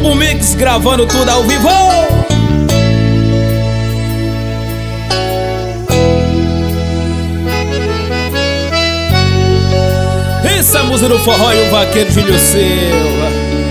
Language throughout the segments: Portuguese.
Bumbo Mix gravando tudo ao vivo. Essa música do forró e o vaqueiro Júlio Silva.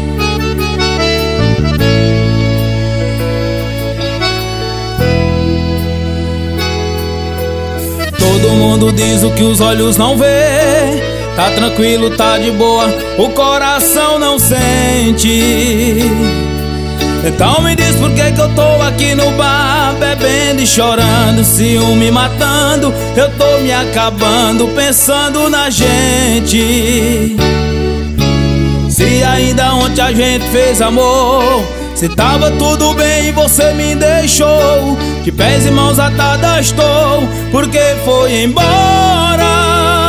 Todo mundo diz o que os olhos não vê. Tá tranquilo, tá de boa, o coração não sente. Então me diz por que eu tô aqui no bar, bebendo e chorando, ciúme matando. Eu tô me acabando, pensando na gente. Se ainda ontem a gente fez amor, se tava tudo bem e você me deixou, de pés e mãos atadas estou, porque foi embora.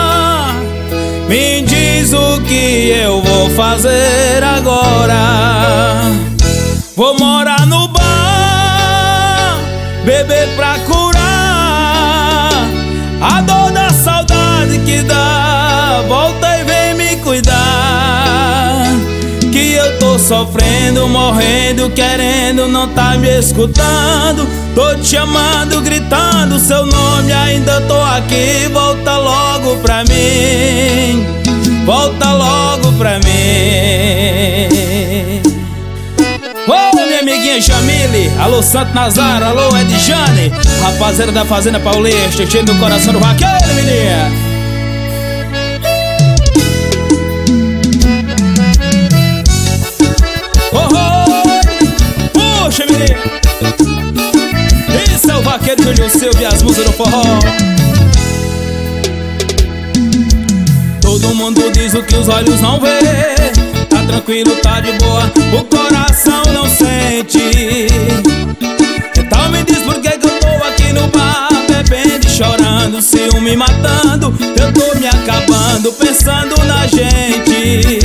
Me diz o que eu vou fazer agora. Vou morar no bar, beber pra curar a dor da saudade que dá. Volta e vem me cuidar, que eu tô sofrendo, morrendo, querendo, não tá me escutando. Tô te chamando, gritando seu nome, ainda tô aqui. Volta logo pra mim, volta logo pra mim. Ô, minha amiguinha Jamile, alô Santo Nazaro, alô Edjane, rapaziada da Fazenda Paulista, cheio do coração do vaqueiro, menina. Puxa, menina. Esse é o vaqueiro Júlio Silva e as músicas do forró. Todo mundo diz o que os olhos não vê. Tá tranquilo, tá de boa, o coração não sente. Então me diz por que eu tô aqui no bar, bebendo e chorando, ciúme matando. Eu tô me acabando, pensando na gente.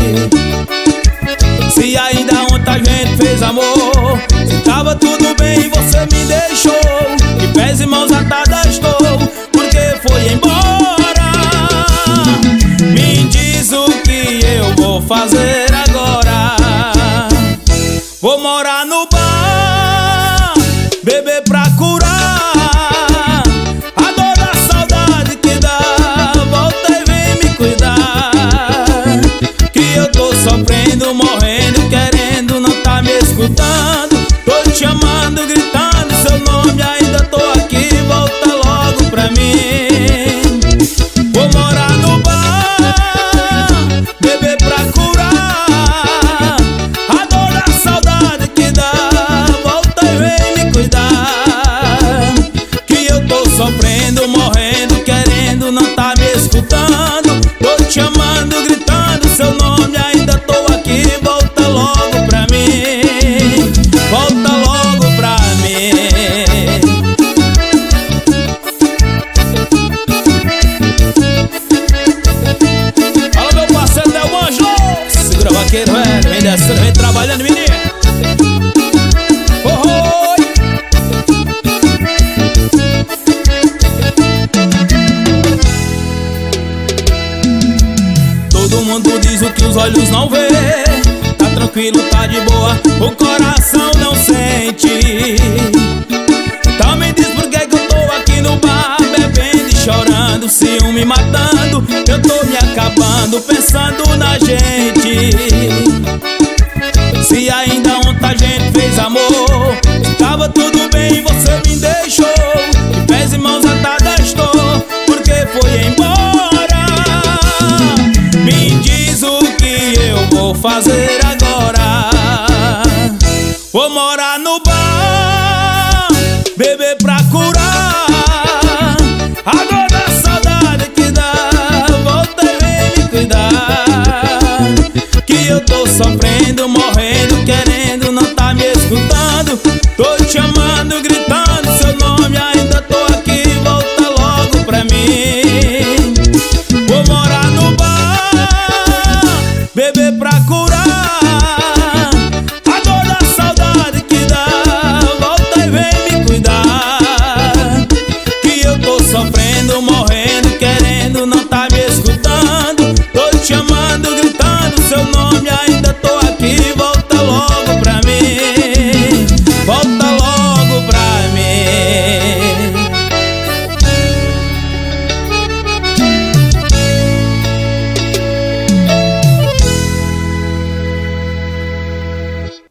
Se ainda ontem a gente fez amor, se tava tudo bem e você me deixou, de pés e mãos atadas estou, porque foi embora. Me diz o que eu vou fazer agora. Vou morar no bar, beber pra curar a dor da saudade que dá. Volta e vem me cuidar, que eu tô sofrendo, morrendo, querendo, não tá me escutando. Tô te chamando, gritando seu nome, ainda tô aqui. Volta logo pra mim. Vou morar no bar, beber pra curar a dor da saudade que dá. Volta e vem me cuidar, que eu tô sofrendo, morrendo, querendo, não tá me escutando. Tô te chamando, gritando seu nome, ainda tô aqui. Volta logo pra mim, volta logo pra mim. Fala meu parceiro Del Anjo, segura vaqueiro, velho, vem descendo, vem trabalhando, menino. Todo mundo diz o que os olhos não vê. Tá tranquilo, tá de boa, o coração não sente. Então me diz por que eu tô aqui no bar, bebendo e chorando, ciúme matando. Eu tô me acabando, pensando na gente. Se ainda ontem a gente fez amor, tava tudo bem e você me deixou, de pés e mãos atadas estou, porque foi embora. Me diz o que eu vou fazer agora. Vou morar no bar, beber pra curar a dor da saudade que dá. Volta e vem me cuidar, que eu tô sofrendo, morrendo,